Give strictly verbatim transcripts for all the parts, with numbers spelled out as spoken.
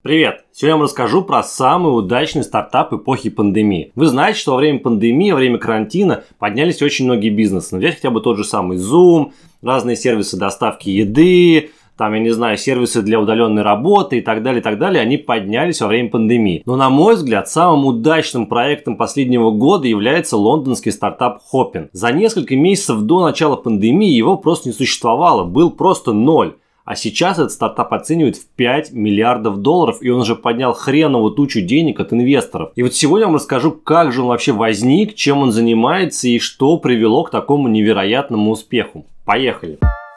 Привет! Сегодня я вам расскажу про самый удачный стартап эпохи пандемии. Вы знаете, что во время пандемии, во время карантина поднялись очень многие бизнесы. Взять хотя бы тот же самый Zoom, разные сервисы доставки еды, там, я не знаю, сервисы для удаленной работы и так далее, и так далее, они поднялись во время пандемии. Но, на мой взгляд, самым удачным проектом последнего года является лондонский стартап Hopin. За несколько месяцев до начала пандемии его просто не существовало, был просто ноль. А сейчас этот стартап оценивают в пять миллиардов долларов, и он уже поднял хреновую тучу денег от инвесторов. И вот сегодня я вам расскажу, как же он вообще возник, чем он занимается и что привело к такому невероятному успеху. Поехали!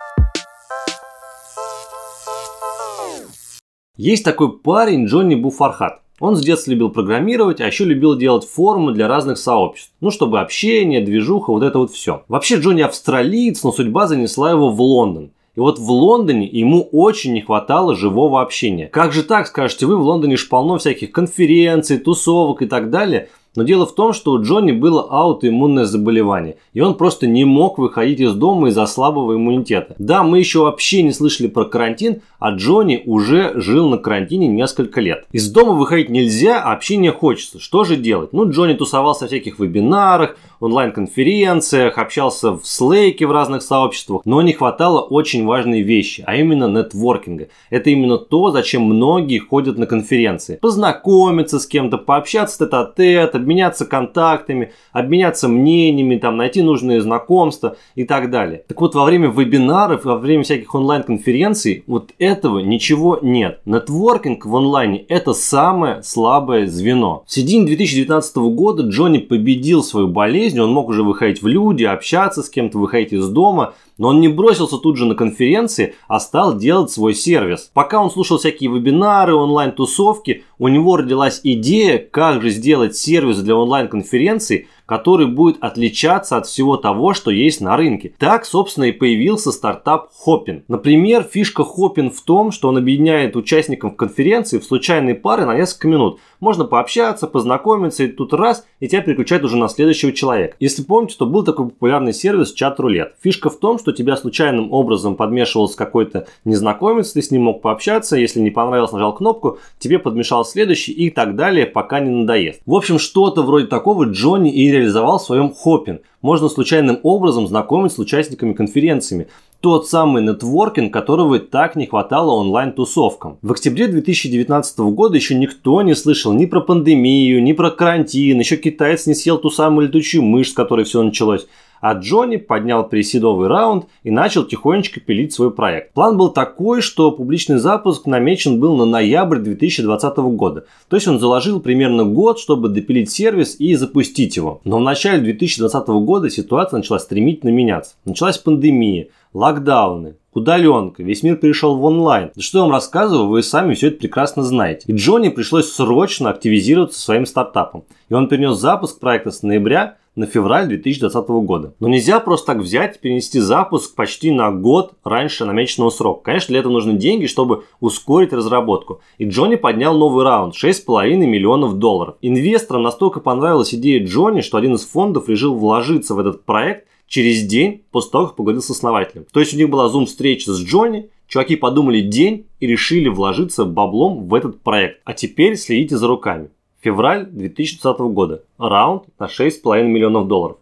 Есть такой парень Джонни Буфархат. Он с детства любил программировать, а еще любил делать форумы для разных сообществ. Ну, чтобы общение, движуха, вот это вот все. Вообще Джонни австралиец, но судьба занесла его в Лондон. И вот в Лондоне ему очень не хватало живого общения. Как же так, скажете вы, в Лондоне ж полно всяких конференций, тусовок и так далее. Но дело в том, что у Джонни было аутоиммунное заболевание, и он просто не мог выходить из дома из-за слабого иммунитета. Да, мы еще вообще не слышали про карантин, а Джонни уже жил на карантине несколько лет. Из дома выходить нельзя, а общения хочется. Что же делать? Ну, Джонни тусовался в всяких вебинарах, онлайн-конференциях, общался в Slack в разных сообществах, но не хватало очень важной вещи, а именно нетворкинга. Это именно то, зачем многие ходят на конференции. Познакомиться с кем-то, пообщаться тет-а-тет, обменяться контактами, обменяться мнениями, там, найти нужные знакомства и так далее. Так вот, во время вебинаров, во время всяких онлайн-конференций вот этого ничего нет. Нетворкинг в онлайне – это самое слабое звено. В середине две тысячи девятнадцатого года Джонни победил свою болезнь, он мог уже выходить в люди, общаться с кем-то, выходить из дома, но он не бросился тут же на конференции, а стал делать свой сервис. Пока он слушал всякие вебинары, онлайн-тусовки, у него родилась идея, как же сделать сервис для онлайн-конференций, который будет отличаться от всего того, что есть на рынке. Так, собственно, и появился стартап Hopin. Например, фишка Hopin в том, что он объединяет участников конференции в случайные пары на несколько минут. Можно пообщаться, познакомиться, и тут раз, и тебя переключают уже на следующего человека. Если помните, то был такой популярный сервис чат-рулет. Фишка в том, что тебя случайным образом подмешивался какой-то незнакомец, ты с ним мог пообщаться, если не понравилось, нажал кнопку, тебе подмешал следующий и так далее, пока не надоест. В общем, что-то вроде такого Джонни и реализовал в своем Hopin. Можно случайным образом знакомить с участниками конференциями. Тот самый нетворкинг, которого так не хватало онлайн-тусовкам. В октябре две тысячи девятнадцатого года еще никто не слышал ни про пандемию, ни про карантин. Еще китаец не съел ту самую летучую мышь, с которой все началось. А Джонни поднял пресидовый раунд и начал тихонечко пилить свой проект. План был такой, что публичный запуск намечен был на ноябрь две тысячи двадцатого года. То есть он заложил примерно год, чтобы допилить сервис и запустить его. Но в начале две тысячи двадцатого года ситуация начала стремительно меняться. Началась пандемия, локдауны, удаленка, весь мир перешел в онлайн. Да что я вам рассказываю, вы сами все это прекрасно знаете. И Джонни пришлось срочно активизироваться своим стартапом. И он перенес запуск проекта с ноября на февраль две тысячи двадцатого года. Но нельзя просто так взять и перенести запуск почти на год раньше намеченного срока. Конечно, для этого нужны деньги, чтобы ускорить разработку. И Джонни поднял новый раунд – шесть с половиной миллионов долларов. Инвесторам настолько понравилась идея Джонни, что один из фондов решил вложиться в этот проект через день после того, как поговорил с основателем. То есть у них была зум-встреча с Джонни, чуваки подумали день и решили вложиться баблом в этот проект. А теперь следите за руками. Февраль две тысячи двадцатого года. Раунд на шесть с половиной миллионов долларов.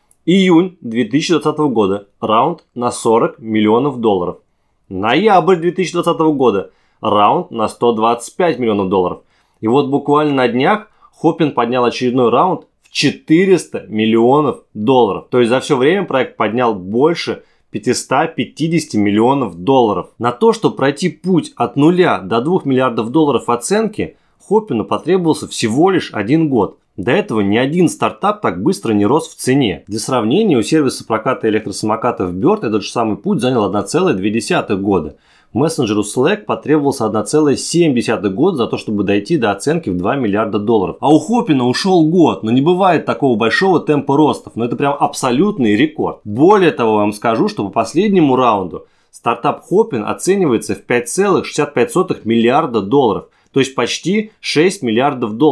Июнь две тысячи двадцатого года. Раунд на сорок миллионов долларов. Ноябрь две тысячи двадцатого года. Раунд на сто двадцать пять миллионов долларов. И вот буквально на днях Hopin поднял очередной раунд в четыреста миллионов долларов. То есть за все время проект поднял больше пятьсот пятьдесят миллионов долларов. На то, чтобы пройти путь от нуля до двух миллиардов долларов оценки, Hopin потребовался всего лишь один год. До этого ни один стартап так быстро не рос в цене. Для сравнения, у сервиса проката электросамокатов Bird этот же самый путь занял одна целая две десятых года. Мессенджеру Slack потребовался одна целая семь десятых года за то, чтобы дойти до оценки в два миллиарда долларов. А у Hopin ушел год, но не бывает такого большого темпа ростов. Но это прям абсолютный рекорд. Более того, я вам скажу, что по последнему раунду стартап Hopin оценивается в пять целых шестьдесят пять сотых миллиарда долларов. То есть почти шесть миллиардов долларов.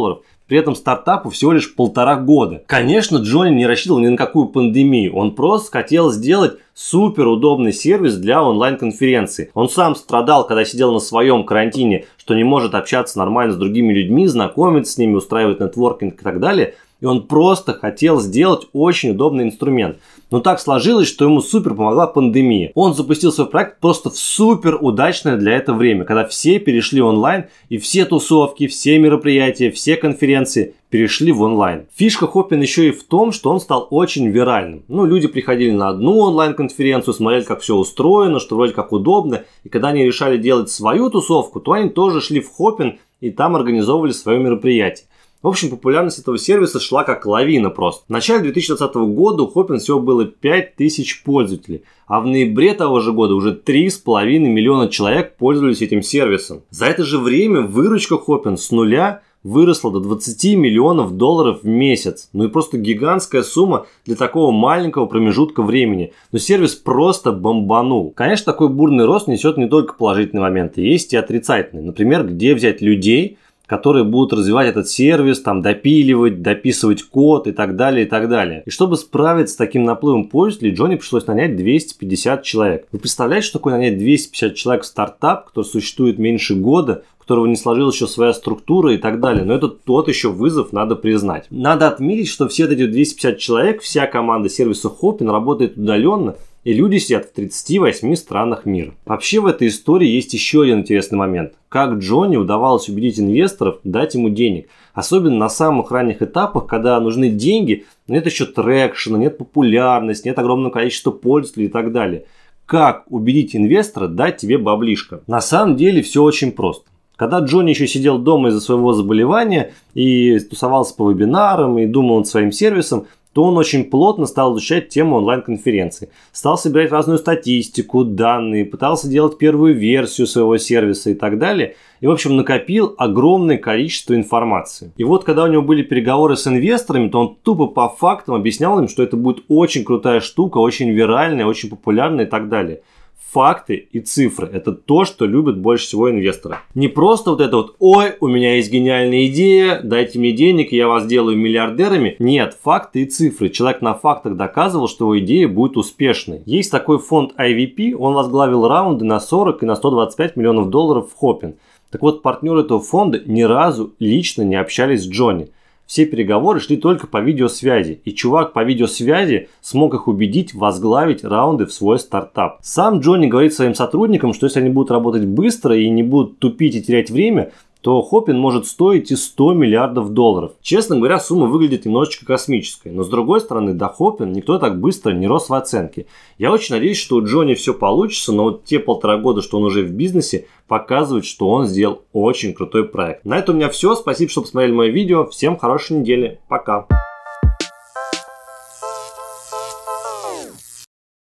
При этом стартапу всего лишь полтора года. Конечно, Джонни не рассчитывал ни на какую пандемию. Он просто хотел сделать супер удобный сервис для онлайн-конференции. Он сам страдал, когда сидел на своем карантине, что не может общаться нормально с другими людьми, знакомиться с ними, устраивать нетворкинг и так далее. И он просто хотел сделать очень удобный инструмент. Но так сложилось, что ему супер помогла пандемия. Он запустил свой проект просто в супер удачное для этого время, когда все перешли онлайн, и все тусовки, все мероприятия, все конференции перешли в онлайн. Фишка Hopin еще и в том, что он стал очень виральным. Ну, люди приходили на одну онлайн-конференцию, смотрели, как все устроено, что вроде как удобно. И когда они решали делать свою тусовку, то они тоже шли в Hopin и там организовывали свое мероприятие. В общем, популярность этого сервиса шла как лавина просто. В начале две тысячи двадцатого года у Hopin всего было пять тысяч пользователей, а в ноябре того же года уже три с половиной миллиона человек пользовались этим сервисом. За это же время выручка Hopin с нуля выросла до двадцати миллионов долларов в месяц. Ну и просто гигантская сумма для такого маленького промежутка времени. Но сервис просто бомбанул. Конечно, такой бурный рост несет не только положительные моменты, есть и отрицательные. Например, где взять людей, которые будут развивать этот сервис, там, допиливать, дописывать код и так далее, и так далее. И чтобы справиться с таким наплывом пользователей, Джонни пришлось нанять двести пятьдесят человек. Вы представляете, что такое нанять двести пятьдесят человек в стартап, который существует меньше года, у которого не сложилась еще своя структура и так далее. Но это тот еще вызов, надо признать. Надо отметить, что все эти двести пятьдесят человек, вся команда сервиса Hopin работает удаленно, и люди сидят в тридцати восьми странах мира. Вообще в этой истории есть еще один интересный момент. Как Джонни удавалось убедить инвесторов дать ему денег. Особенно на самых ранних этапах, когда нужны деньги, но нет еще трекшена, нет популярности, нет огромного количества пользователей и так далее. Как убедить инвестора дать тебе баблишко? На самом деле все очень просто. Когда Джонни еще сидел дома из-за своего заболевания и тусовался по вебинарам и думал над своим сервисом, то он очень плотно стал изучать тему онлайн-конференций. Стал собирать разную статистику, данные, пытался делать первую версию своего сервиса и так далее. И, в общем, накопил огромное количество информации. И вот, когда у него были переговоры с инвесторами, то он тупо по фактам объяснял им, что это будет очень крутая штука, очень виральная, очень популярная и так далее. Факты и цифры – это то, что любят больше всего инвесторы. Не просто вот это вот «Ой, у меня есть гениальная идея, дайте мне денег, я вас сделаю миллиардерами». Нет, факты и цифры. Человек на фактах доказывал, что его идея будет успешной. Есть такой фонд ай ви пи, он возглавил раунды на сорок и на сто двадцать пять миллионов долларов в Hopin. Так вот, партнеры этого фонда ни разу лично не общались с Джонни. Все переговоры шли только по видеосвязи, и чувак по видеосвязи смог их убедить возглавить раунды в свой стартап. Сам Джонни говорит своим сотрудникам, что если они будут работать быстро и не будут тупить и терять время, то Hopin может стоить и сто миллиардов долларов. Честно говоря, сумма выглядит немножечко космической, но с другой стороны, до Hopin никто так быстро не рос в оценке. Я очень надеюсь, что у Джонни все получится, но вот те полтора года, что он уже в бизнесе, показывают, что он сделал очень крутой проект. На этом у меня все. Спасибо, что посмотрели мое видео. Всем хорошей недели. Пока.